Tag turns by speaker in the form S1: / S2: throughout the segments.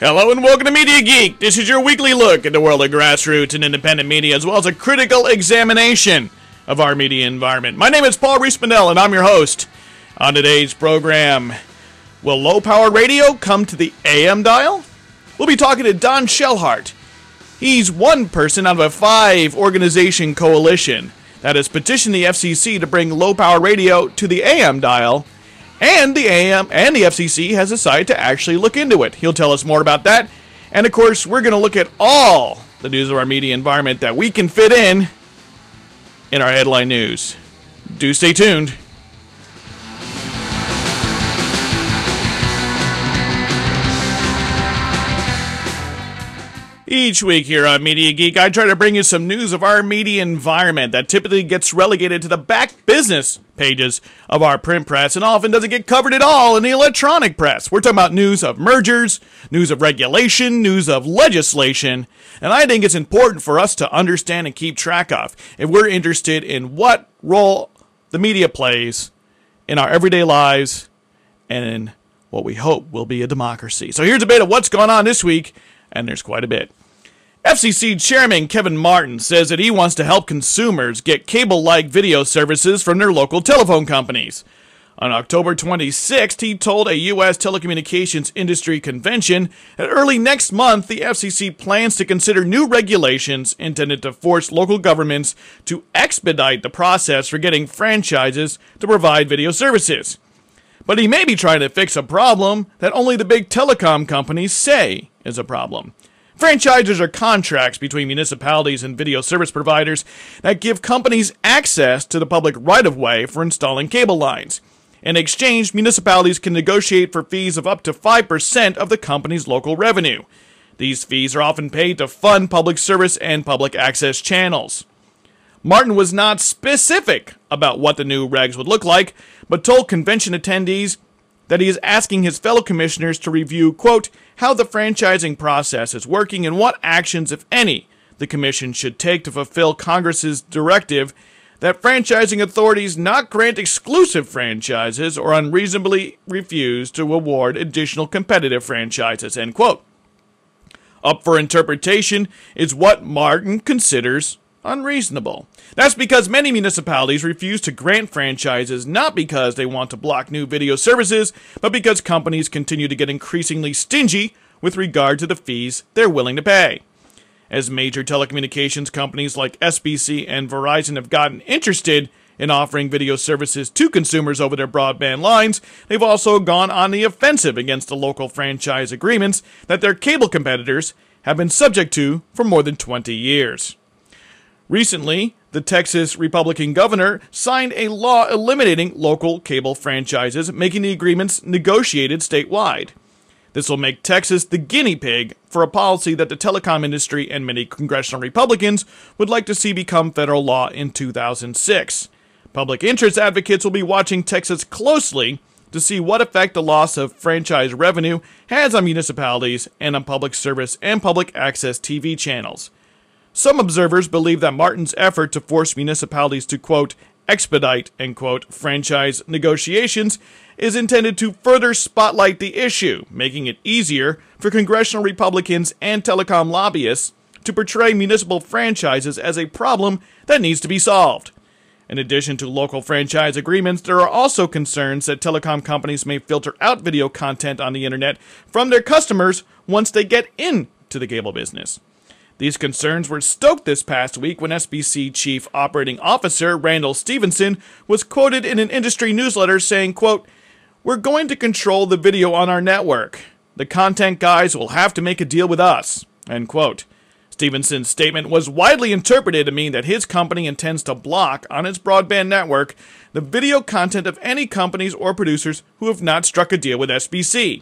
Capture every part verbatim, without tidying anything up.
S1: Hello and welcome to Media Geek. This is your weekly look at the world of grassroots and independent media, as well as a critical examination of our media environment. My name is Paul Rees-Mandel, and I'm your host. On today's program, will low-power radio come to the A M dial? We'll be talking to Don Shellhart. He's one person out of a five-organization coalition that has petitioned the F C C to bring low-power radio to the A M dial. And the A M and the F C C has decided to actually look into it. He'll tell us more about that. And of course, we're going to look at all the news of our media environment that we can fit in in our headline news. Do stay tuned. Each week here on Media Geek, I try to bring you some news of our media environment that typically gets relegated to the back business pages of our print press and often doesn't get covered at all in the electronic press. We're talking about news of mergers, news of regulation, news of legislation, and I think it's important for us to understand and keep track of if we're interested in what role the media plays in our everyday lives and in what we hope will be a democracy. So here's a bit of what's going on this week, and there's quite a bit. F C C Chairman Kevin Martin says that he wants to help consumers get cable-like video services from their local telephone companies. On October twenty-sixth, he told a U S telecommunications industry convention that early next month, the F C C plans to consider new regulations intended to force local governments to expedite the process for getting franchises to provide video services. But he may be trying to fix a problem that only the big telecom companies say is a problem. Franchises are contracts between municipalities and video service providers that give companies access to the public right-of-way for installing cable lines. In exchange, municipalities can negotiate for fees of up to five percent of the company's local revenue. These fees are often paid to fund public service and public access channels. Martin was not specific about what the new regs would look like, but told convention attendees that he is asking his fellow commissioners to review, quote, how the franchising process is working and what actions, if any, the commission should take to fulfill Congress's directive that franchising authorities not grant exclusive franchises or unreasonably refuse to award additional competitive franchises, end quote. Up for interpretation is what Martin considers unreasonable. That's because many municipalities refuse to grant franchises not because they want to block new video services, but because companies continue to get increasingly stingy with regard to the fees they're willing to pay. As major telecommunications companies like S B C and Verizon have gotten interested in offering video services to consumers over their broadband lines, they've also gone on the offensive against the local franchise agreements that their cable competitors have been subject to for more than twenty years. Recently, the Texas Republican governor signed a law eliminating local cable franchises, making the agreements negotiated statewide. This will make Texas the guinea pig for a policy that the telecom industry and many congressional Republicans would like to see become federal law in two thousand six. Public interest advocates will be watching Texas closely to see what effect the loss of franchise revenue has on municipalities and on public service and public access T V channels. Some observers believe that Martin's effort to force municipalities to, quote, expedite, end quote, franchise negotiations is intended to further spotlight the issue, making it easier for congressional Republicans and telecom lobbyists to portray municipal franchises as a problem that needs to be solved. In addition to local franchise agreements, there are also concerns that telecom companies may filter out video content on the internet from their customers once they get into the cable business. These concerns were stoked this past week when S B C Chief Operating Officer Randall Stevenson was quoted in an industry newsletter saying, quote, we're going to control the video on our network. The content guys will have to make a deal with us, end quote. Stevenson's statement was widely interpreted to mean that his company intends to block on its broadband network the video content of any companies or producers who have not struck a deal with S B C.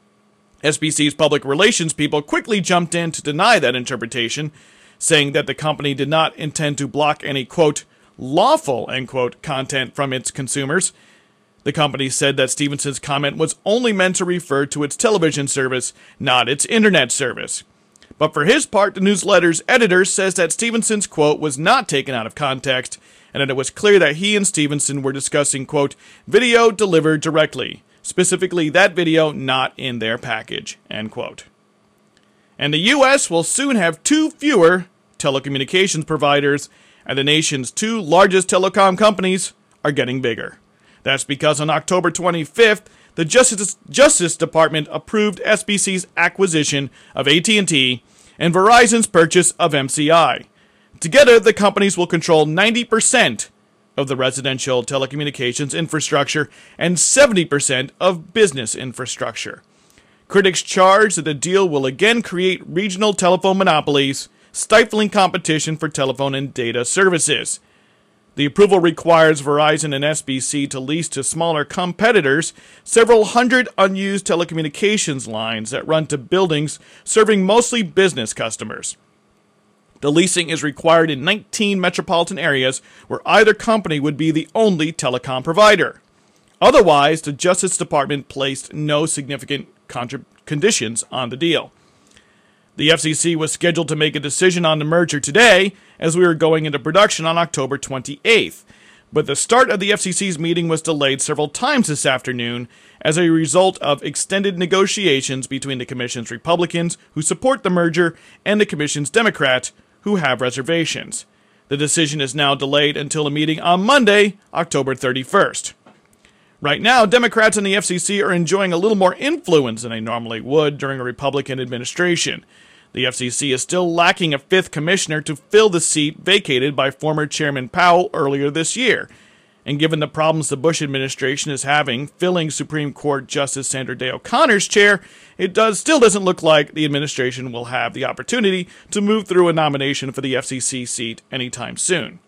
S1: S B C's public relations people quickly jumped in to deny that interpretation, saying that the company did not intend to block any, quote, lawful, end quote, content from its consumers. The company said that Stevenson's comment was only meant to refer to its television service, not its internet service. But for his part, the newsletter's editor says that Stevenson's quote was not taken out of context, and that it was clear that he and Stevenson were discussing, quote, video delivered directly. Specifically, that video not in their package, end quote. And the U S will soon have two fewer telecommunications providers, and the nation's two largest telecom companies are getting bigger. That's because on October twenty-fifth, the Justice, Justice Department approved S B C's acquisition of A T and T and Verizon's purchase of M C I. Together, the companies will control ninety percent of the residential telecommunications infrastructure and seventy percent of business infrastructure. Critics charge that the deal will again create regional telephone monopolies, stifling competition for telephone and data services. The approval requires Verizon and S B C to lease to smaller competitors several hundred unused telecommunications lines that run to buildings serving mostly business customers. The leasing is required in nineteen metropolitan areas where either company would be the only telecom provider. Otherwise, the Justice Department placed no significant contra- conditions on the deal. The F C C was scheduled to make a decision on the merger today, as we were going into production on October twenty-eighth. But the start of the F C C's meeting was delayed several times this afternoon as a result of extended negotiations between the Commission's Republicans, who support the merger, and the Commission's Democrats, who have reservations. The decision is now delayed until a meeting on Monday, October thirty-first. Right now, Democrats in the F C C are enjoying a little more influence than they normally would during a Republican administration. The F C C is still lacking a fifth commissioner to fill the seat vacated by former Chairman Powell earlier this year. And given the problems the Bush administration is having filling Supreme Court Justice Sandra Day O'Connor's chair, it does still doesn't look like the administration will have the opportunity to move through a nomination for the F C C seat anytime soon.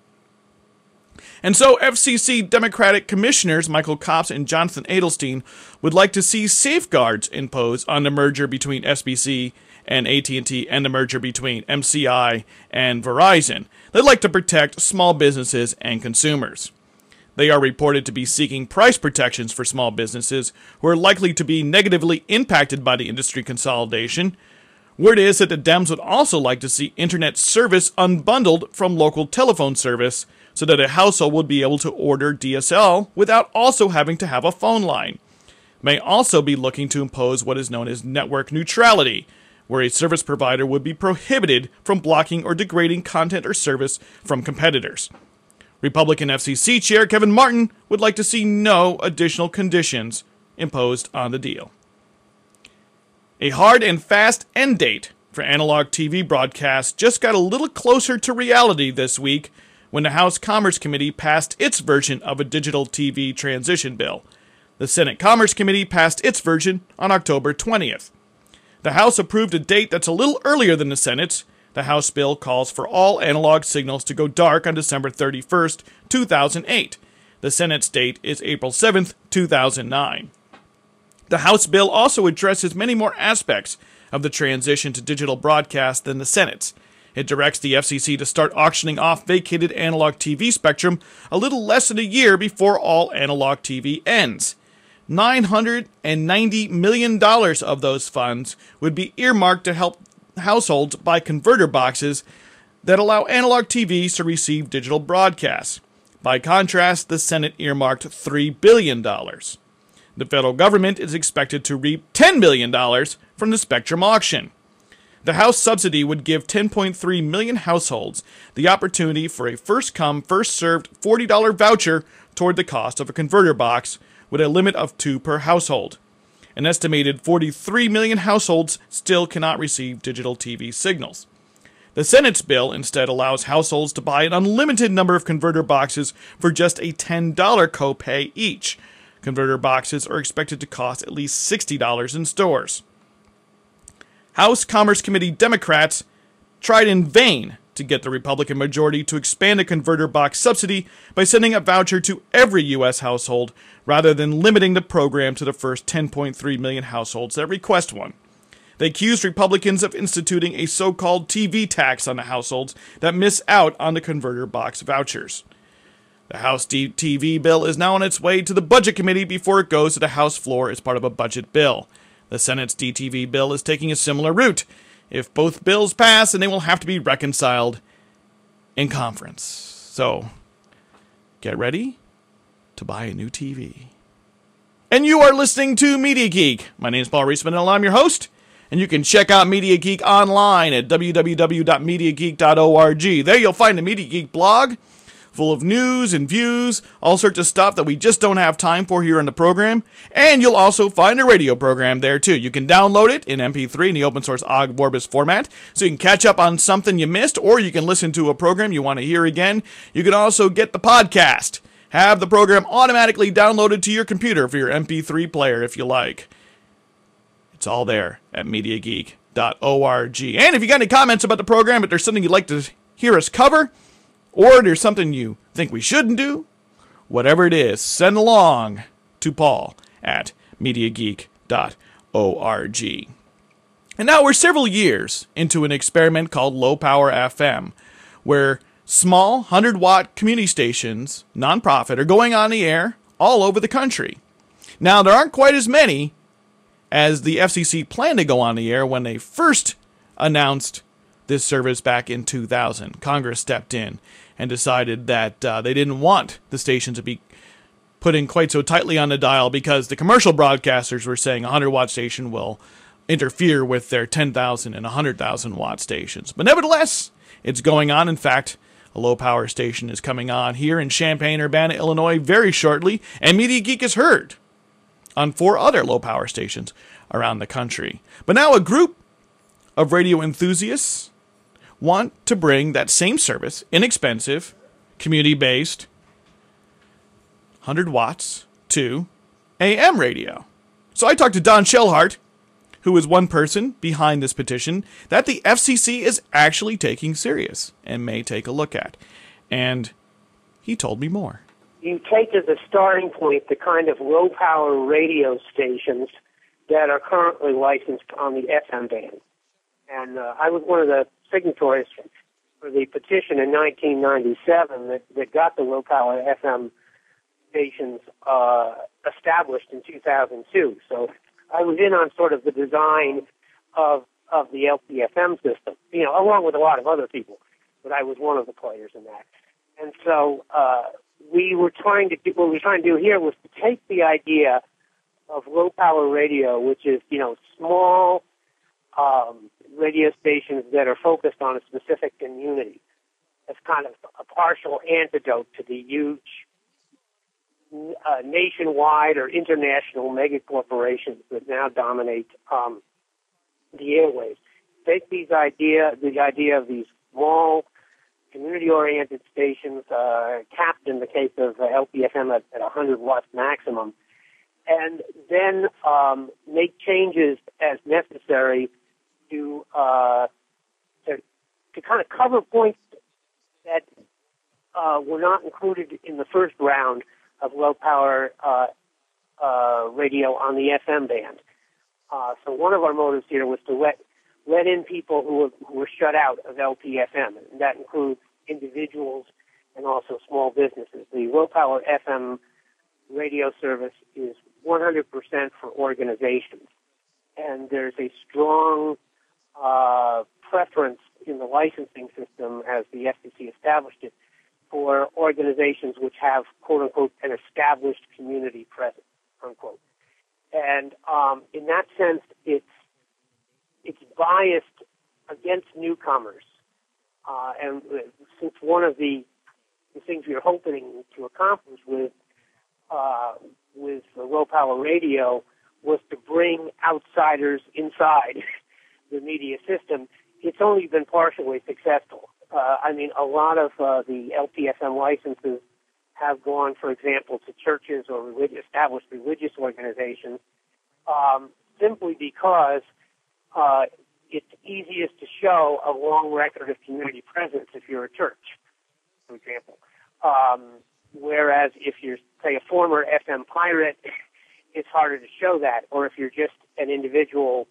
S1: And so F C C Democratic Commissioners Michael Copps and Jonathan Adelstein would like to see safeguards imposed on the merger between S B C and A T and T and the merger between M C I and Verizon. They'd like to protect small businesses and consumers. They are reported to be seeking price protections for small businesses who are likely to be negatively impacted by the industry consolidation. Word is that the Dems would also like to see internet service unbundled from local telephone service so that a household would be able to order D S L without also having to have a phone line. May also be looking to impose what is known as network neutrality, where a service provider would be prohibited from blocking or degrading content or service from competitors. Republican F C C Chair Kevin Martin would like to see no additional conditions imposed on the deal. A hard and fast end date for analog T V broadcasts just got a little closer to reality this week when the House Commerce Committee passed its version of a digital T V transition bill. The Senate Commerce Committee passed its version on October twentieth. The House approved a date that's a little earlier than the Senate's. The House bill calls for all analog signals to go dark on December thirty-first, two thousand eight. The Senate's date is April seventh, two thousand nine. The House bill also addresses many more aspects of the transition to digital broadcast than the Senate's. It directs the F C C to start auctioning off vacated analog T V spectrum a little less than a year before all analog T V ends. nine hundred ninety million dollars of those funds would be earmarked to help households buy converter boxes that allow analog T Vs to receive digital broadcasts. By contrast, the Senate earmarked three billion dollars. The federal government is expected to reap ten billion dollars from the spectrum auction. The House subsidy would give ten point three million households the opportunity for a first-come, first-served forty dollars voucher toward the cost of a converter box, with a limit of two per household. An estimated forty-three million households still cannot receive digital T V signals. The Senate's bill instead allows households to buy an unlimited number of converter boxes for just a ten dollars copay each. Converter boxes are expected to cost at least sixty dollars in stores. House Commerce Committee Democrats tried in vain to get the Republican majority to expand the converter box subsidy by sending a voucher to every U S household rather than limiting the program to the first ten point three million households that request one. They accused Republicans of instituting a so-called T V tax on the households that miss out on the converter box vouchers. The House T V bill is now on its way to the Budget Committee before it goes to the House floor as part of a budget bill. The Senate's D T V bill is taking a similar route. If both bills pass, then they will have to be reconciled in conference. So, get ready to buy a new T V. And you are listening to Media Geek. My name is Paul Reisman, and I'm your host. And you can check out Media Geek online at w w w dot media geek dot org. There you'll find the Media Geek blog full of news and views, all sorts of stuff that we just don't have time for here on the program. And you'll also find a radio program there too. You can download it in M P three in the open source Ogg Vorbis format, so you can catch up on something you missed, or you can listen to a program you want to hear again. You can also get the podcast. Have the program automatically downloaded to your computer for your M P three player if you like. It's all there at media geek dot org. And if you got any comments about the program, if there's something you'd like to hear us cover, or there's something you think we shouldn't do, whatever it is, send along to Paul at media geek dot org. And now we're several years into an experiment called Low Power F M, where small one hundred watt community stations, nonprofit, are going on the air all over the country. Now, there aren't quite as many as the F C C planned to go on the air when they first announced this service back in two thousand. Congress stepped in and decided that uh, they didn't want the station to be put in quite so tightly on the dial because the commercial broadcasters were saying a one hundred watt station will interfere with their ten thousand and one hundred thousand watt stations. But nevertheless, it's going on. In fact, a low-power station is coming on here in Champaign-Urbana, Illinois very shortly, and Media Geek is heard on four other low-power stations around the country. But now a group of radio enthusiasts want to bring that same service, inexpensive, community-based, one hundred watts, to A M radio. So I talked to Don Shellhart, who is one person behind this petition that the F C C is actually taking serious and may take a look at. And he told me more.
S2: You take as a starting point the kind of low-power radio stations that are currently licensed on the F M band. And uh, I was one of the signatories for the petition in nineteen ninety-seven that, that got the low-power F M stations uh, established in two thousand two. So I was in on sort of the design of of the L P F M system, you know, along with a lot of other people, but I was one of the players in that. And so uh, we were trying to do, what we were trying to do here was to take the idea of low-power radio, which is, you know, small um, radio stations that are focused on a specific community, as kind of a partial antidote to the huge uh, nationwide or international mega corporations that now dominate um, the airwaves. Take these idea, the idea of these small, community-oriented stations, uh, capped in the case of uh, L P F M at, at one hundred watts maximum, and then um, make changes as necessary to, uh, to to kind of cover points that uh, were not included in the first round of low-power uh, uh, radio on the F M band. Uh, so one of our motives here was to let let in people who were, who were shut out of L P F M, and that includes individuals and also small businesses. The low-power F M radio service is one hundred percent for organizations, and there's a strong uh, preference in the licensing system as the F C C established it for organizations which have, quote-unquote, an established community presence, unquote. And um, in that sense, it's it's biased against newcomers. Uh, and since one of the, the things we were hoping to accomplish with uh, with the low-power radio was to bring outsiders inside the media system, it's only been partially successful. Uh, I mean, a lot of uh, the L P F M licenses have gone, for example, to churches or religious, established religious organizations, um, simply because uh, it's easiest to show a long record of community presence if you're a church, for example. Um, whereas if you're, say, a former F M pirate, it's harder to show that. Or if you're just an individual,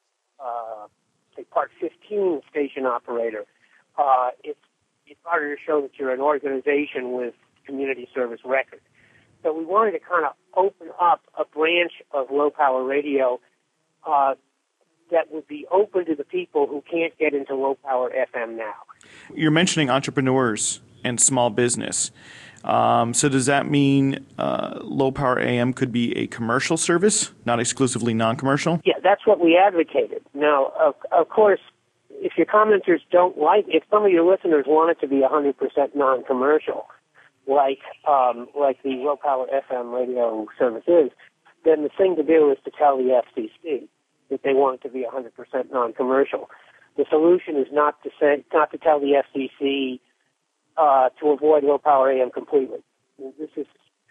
S2: uh, say, Part fifteen station operator, uh, it's, it's harder to show that you're an organization with community service record. So we wanted to kind of open up a branch of low-power radio uh, that would be open to the people who can't get into low-power F M now.
S1: You're mentioning entrepreneurs and small business. Um, so does that mean uh, low-power A M could be a commercial service, not exclusively non-commercial?
S2: Yeah, that's what we advocated. Now, of, of course, if your commenters don't like, if some of your listeners want it to be one hundred percent non-commercial, like um, like the low-power F M radio service is, then the thing to do is to tell the F C C that they want it to be one hundred percent non-commercial. The solution is not to say, not to tell the F C C uh, to avoid low-power A M completely. This is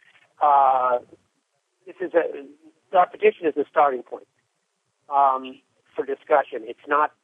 S2: uh, this is a our petition is a starting point um, for discussion. It's not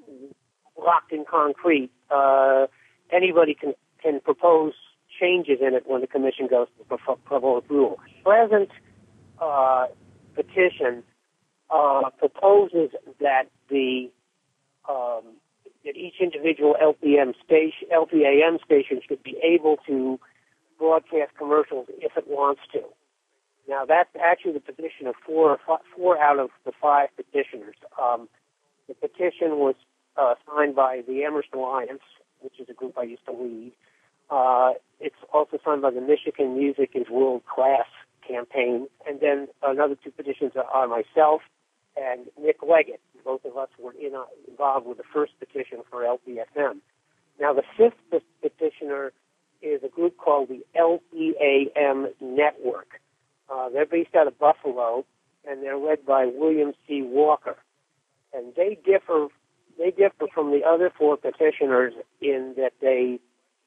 S2: locked in concrete. Uh, anybody can can propose changes in it when the commission goes to the proposed rule. Present uh, petition uh, proposes that the um, that each individual L P M station, L P A M station should be able to broadcast commercials if it wants to. Now, that's actually the position of four, four out of the five petitioners. Um, the petition was uh, signed by the Emerson Alliance, which is a group I used to lead. Uh, it's also signed by the Michigan Music is World Class campaign. And then another two petitions are myself and Nick Leggett. Both of us were in, uh, involved with the first petition for L P F M. Now, the fifth petitioner is a group called the L P A M Network. Uh, they're based out of Buffalo, and they're led by William C. Walker. And they differ they differ from the other four petitioners in that they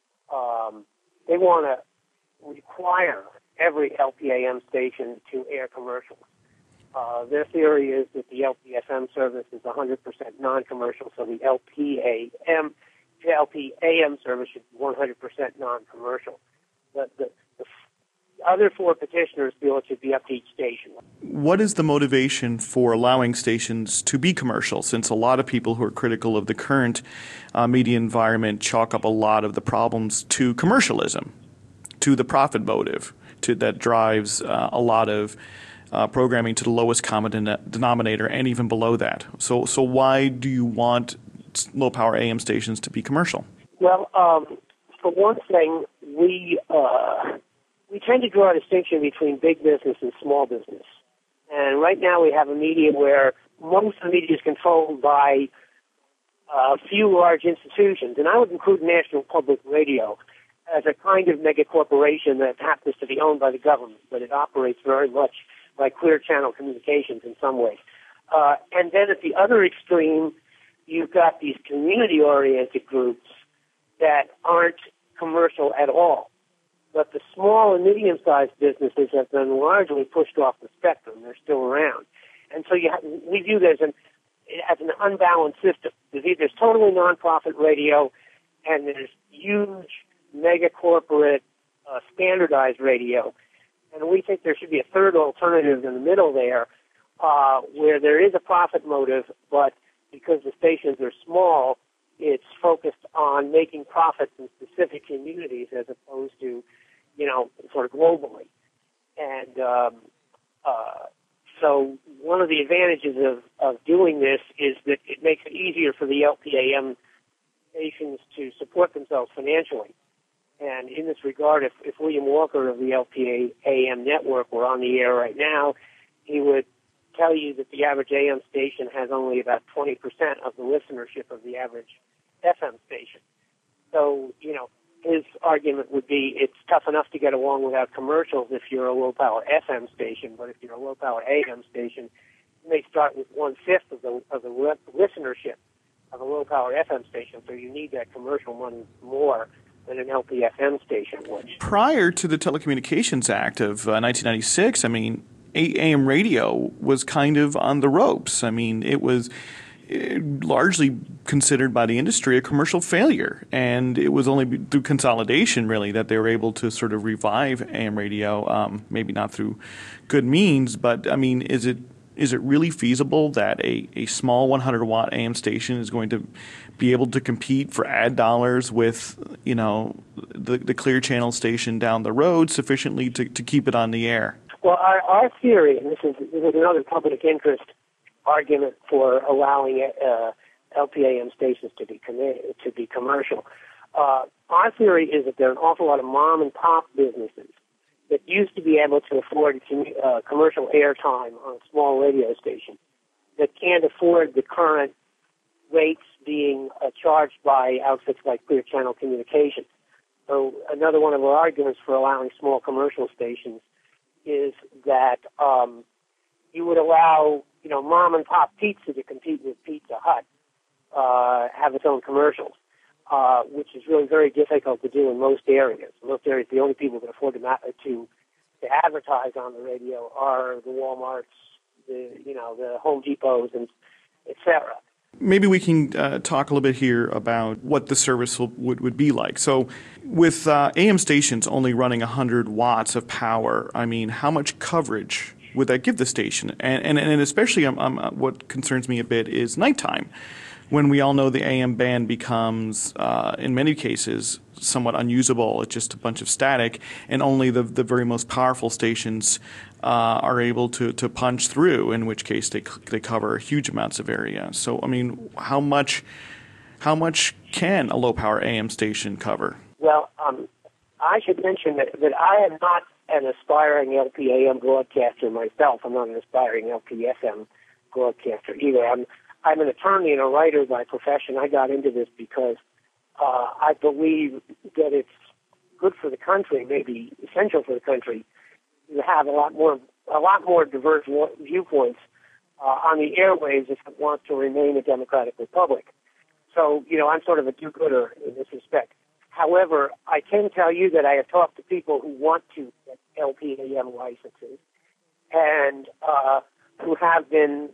S2: um, they want to require every L P A M station to air commercials. Uh, their theory is that the L P F M service is one hundred percent non-commercial, so the L P A M the L P A M service should be one hundred percent non-commercial. The, the, the other four petitioners feel it should be up to each station.
S1: What is the motivation for allowing stations to be commercial, since a lot of people who are critical of the current uh, media environment chalk up a lot of the problems to commercialism, to the profit motive, to that drives uh, a lot of uh, programming to the lowest common den- denominator and even below that. So, so why do you want low-power A M stations to be commercial?
S2: Well, um, for one thing, we uh, we tend to draw a distinction between big business and small business. And right now we have a media where most of the media is controlled by a few large institutions. And I would include National Public Radio as a kind of mega corporation that happens to be owned by the government, but it operates very much like Clear Channel Communications in some ways. Uh, and then at the other extreme, you've got these community-oriented groups that aren't commercial at all. But the small and medium-sized businesses have been largely pushed off the spectrum. They're still around. And so you have, we view this as an, as an unbalanced system. There's, there's totally nonprofit radio, and there's huge mega-corporate uh, standardized radio. And we think there should be a third alternative in the middle there, uh, where there is a profit motive, but because the stations are small, it's focused on making profits in specific communities as opposed to, you know, sort of globally. And um, uh, so one of the advantages of, of doing this is that it makes it easier for the L P A M stations to support themselves financially. And in this regard, if, if William Walker of the L P A M network were on the air right now, he would tell you that the average A M station has only about twenty percent of the listenership of the average F M station. So, you know, his argument would be it's tough enough to get along without commercials if you're a low-power F M station, but if you're a low-power A M station, you may start with one-fifth of the, of the listenership of a low-power F M station, so you need that commercial money more than an L P F M station would.
S1: Prior to the Telecommunications Act of uh, nineteen ninety-six, I mean, A M radio was kind of on the ropes. I mean, it was it, largely considered by the industry a commercial failure, and it was only through consolidation, really, that they were able to sort of revive A M radio, um, maybe not through good means, but, I mean, is it is it really feasible that a, a small one hundred watt A M station is going to be able to compete for ad dollars with, you know, the, the Clear Channel station down the road sufficiently to, to keep it on the air?
S2: Well, our, our theory, and this is, this is another public interest argument for allowing uh, L P A M stations to be com- to be commercial. Uh, our theory is that there are an awful lot of mom and pop businesses that used to be able to afford uh, commercial airtime on a small radio station that can't afford the current rates being uh, charged by outfits like Clear Channel Communications. So another one of our arguments for allowing small commercial stations is that um, you would allow, you know, mom and pop pizza to compete with Pizza Hut, uh, have its own commercials, uh, which is really very difficult to do in most areas. In most areas, the only people that afford to, ma- to to advertise on the radio are the Walmarts, the you know the Home Depots, and et cetera.
S1: Maybe we can uh, talk a little bit here about what the service will, would, would be like. So with uh, A M stations only running one hundred watts of power, I mean, how much coverage would that give the station? And and, and especially um, um, what concerns me a bit is nighttime, when we all know the A M band becomes, uh, in many cases, somewhat unusable. It's just a bunch of static, and only the, the very most powerful stations uh, are able to, to punch through, in which case they they cover huge amounts of area. So, I mean, how much how much can a low-power A M station cover?
S2: Well, um, I should mention that, that I am not an aspiring L P A M broadcaster myself. I'm not an aspiring L P F M broadcaster either. I'm I'm an attorney and a writer by profession. I got into this because uh, I believe that it's good for the country, maybe essential for the country, to have a lot more a lot more diverse viewpoints uh, on the airwaves if it wants to remain a democratic republic. So, you know, I'm sort of a do-gooder in this respect. However, I can tell you that I have talked to people who want to get L P A M licenses and uh, who have been,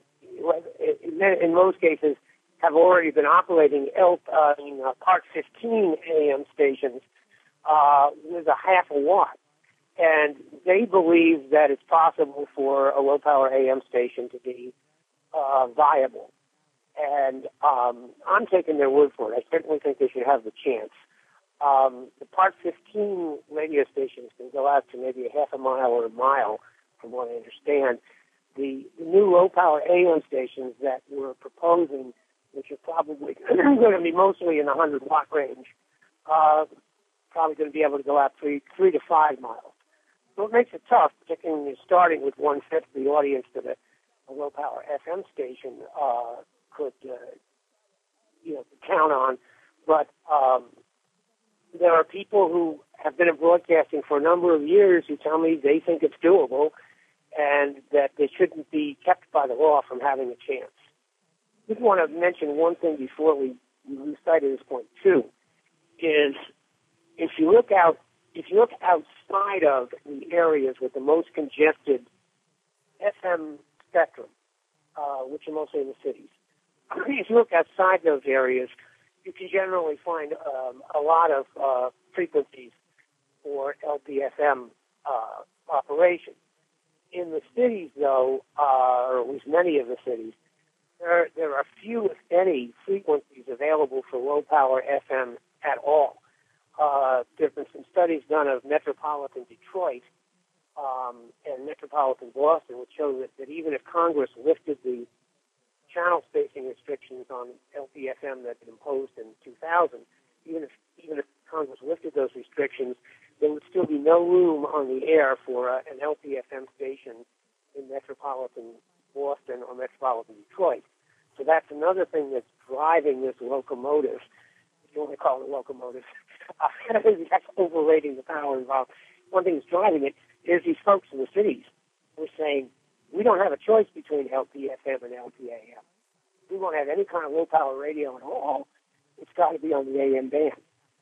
S2: in most cases, have already been operating L, uh, Part fifteen A M stations uh, with a half a watt. And they believe that it's possible for a low-power A M station to be uh, viable. And um, I'm taking their word for it. I certainly think they should have the chance. Um, the Part fifteen radio stations can go out to maybe a half a mile or a mile, from what I understand. The, the new low-power A M stations that we're proposing, which are probably going to be mostly in the one hundred watt range, uh, probably going to be able to go out three, three to five miles. So it makes it tough, particularly when you're starting with one-fifth the audience that a, a low-power F M station uh, could, uh, you know, count on. But um, there are people who have been in broadcasting for a number of years who tell me they think it's doable and that they shouldn't be kept by the law from having a chance. I just want to mention one thing before we lose sight of this point, too, is if you look out, if you look outside of the areas with the most congested F M spectrum, uh, which are mostly in the cities, if you look outside those areas, you can generally find um, a lot of uh, frequencies for L P F M uh, operations. In the cities, though, uh, or at least many of the cities, there there are few, if any, frequencies available for low-power F M at all. Uh, there have been some studies done of metropolitan Detroit um, and metropolitan Boston, which show that, that even if Congress lifted the channel spacing restrictions on L P F M that had imposed in two thousand, even if even if Congress lifted those restrictions, there would still be no room on the air for uh, an L P F M station in metropolitan Boston or metropolitan Detroit. So that's another thing that's driving this locomotive, if you want to call it a locomotive. Uh, that's overrating the power involved. One thing that's driving it is these folks in the cities who are saying, we don't have a choice between L P F M and L P A M. We won't have any kind of low-power radio at all. It's got to be on the A M band.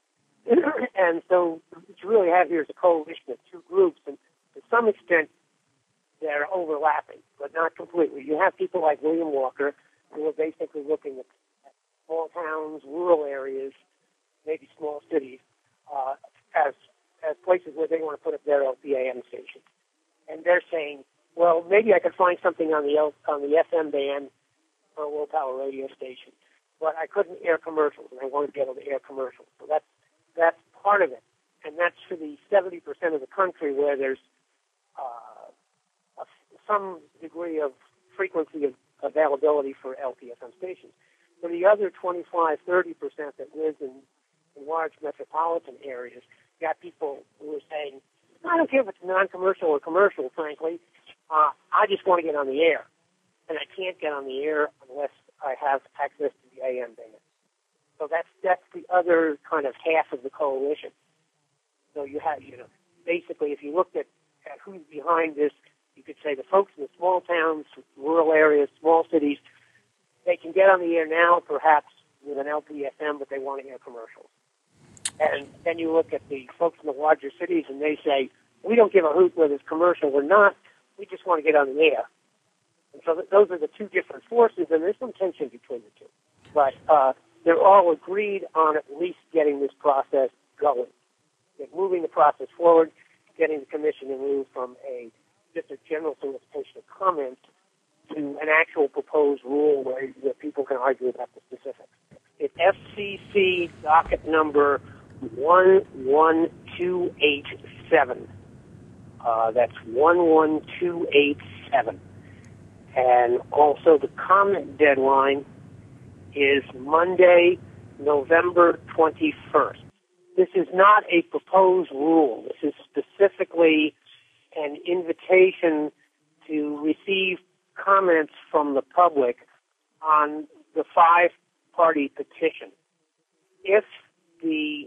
S2: And so what you really have here is a coalition of two groups, and to some extent they're overlapping, but not completely. You have people like William Walker who are basically looking at, at small towns, rural areas, maybe small cities, uh, as as places where they want to put up their L P A M stations. And they're saying, well, maybe I could find something on the L, on the F M band for a low-power radio station, but I couldn't air commercials, and I wanted to be able to air commercials. So that's That's part of it, and that's for the seventy percent of the country where there's uh, a, some degree of frequency of availability for L P F M stations. For the other twenty-five, thirty percent that lives in in large metropolitan areas. You got people who are saying, I don't care if it's non-commercial or commercial, frankly. Uh, I just want to get on the air. And I can't get on the air unless I have access to the A M band. So that's that's the other kind of half of the coalition. So you have, you know, basically, if you looked at, at who's behind this, you could say the folks in the small towns, rural areas, small cities, they can get on the air now, perhaps with an L P F M, but they want to hear commercials. And then you look at the folks in the larger cities, and they say, we don't give a hoot whether it's commercial or not. We just want to get on the air. And so th- those are the two different forces, and there's some tension between the two. But uh, they're all agreed on at least getting this process going, like moving the process forward, getting the commission to move from a just a general solicitation of comments to an actual proposed rule where, where people can argue about the specifics. It's F C C docket number one one two eight seven. Uh, that's one one two eight seven. And also the comment deadline is Monday, November twenty-first. This is not a proposed rule. This is specifically an invitation to receive comments from the public on the five-party petition. If the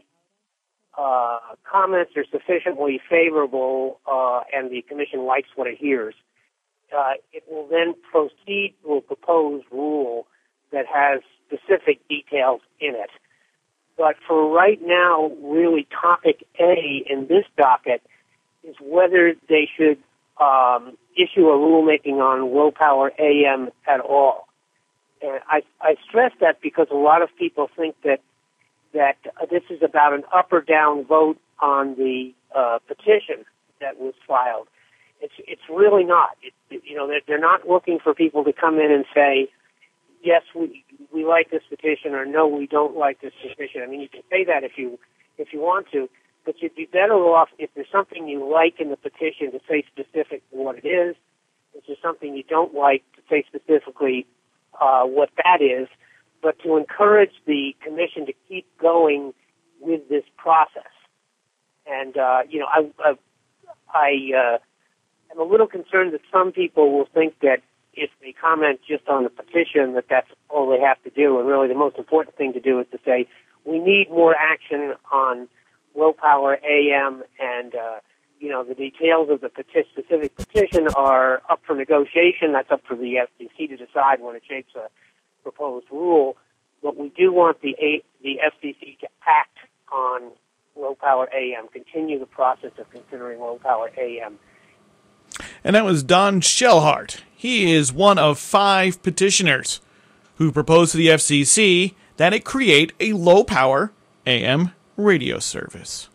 S2: uh, comments are sufficiently favorable uh, and the commission likes what it hears, uh, it will then proceed to a proposed rule that has specific details in it. But for right now, really topic A in this docket is whether they should um, issue a rulemaking on low-power A M at all. And I, I stress that because a lot of people think that that uh, this is about an up or down vote on the uh, petition that was filed. It's it's really not. It, it, you know, they're, they're not looking for people to come in and say, yes, we we like this petition, or no, we don't like this petition. I mean, you can say that if you if you want to, but you'd be better off if there's something you like in the petition to say specifically what it is. If there's something you don't like, to say specifically uh, what that is, but to encourage the commission to keep going with this process. And uh, you know, I I, I uh, am a little concerned that some people will think that if they comment just on the petition, that that's all they have to do. And really the most important thing to do is to say, we need more action on low-power A M, and, uh, you know, the details of the peti- specific petition are up for negotiation. That's up for the F C C to decide when it shapes a proposed rule. But we do want the, a- the F C C to act on low-power A M, continue the process of considering low-power A M.
S1: And that was Don Shellhart. He is one of five petitioners who proposed to the F C C that it create a low-power A M radio service.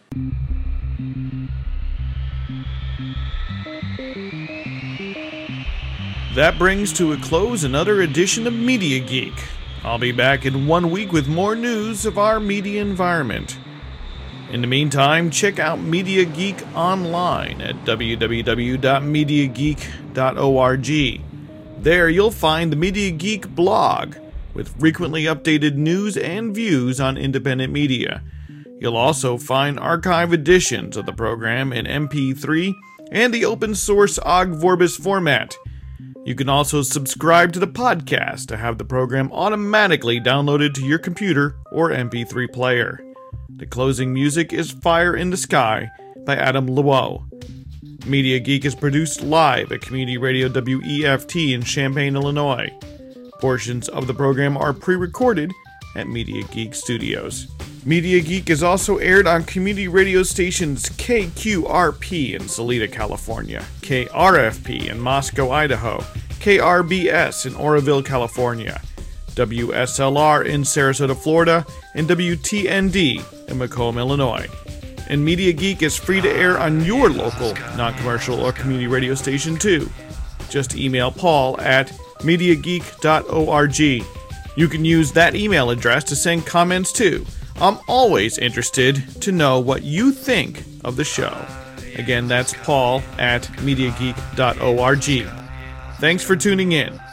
S1: That brings to a close another edition of Media Geek. I'll be back in one week with more news of our media environment. In the meantime, check out Media Geek online at w w w dot media geek dot org. There you'll find the Media Geek blog with frequently updated news and views on independent media. You'll also find archive editions of the program in M P three and the open source Ogg Vorbis format. You can also subscribe to the podcast to have the program automatically downloaded to your computer or M P three player. The closing music is Fire in the Sky by Adam Luo. Media Geek is produced live at Community Radio W E F T in Champaign, Illinois. Portions of the program are pre-recorded at Media Geek Studios. Media Geek is also aired on community radio stations K Q R P in Salida, California, K R F P in Moscow, Idaho, K R B S in Oroville, California, W S L R in Sarasota, Florida, and W T N D in Macomb, Illinois. And Media Geek is free to air on your local non-commercial or community radio station too. Just email Paul at media geek dot org. You can use that email address to send comments too. I'm always interested to know what you think of the show. Again, that's Paul at media geek dot org. Thanks for tuning in.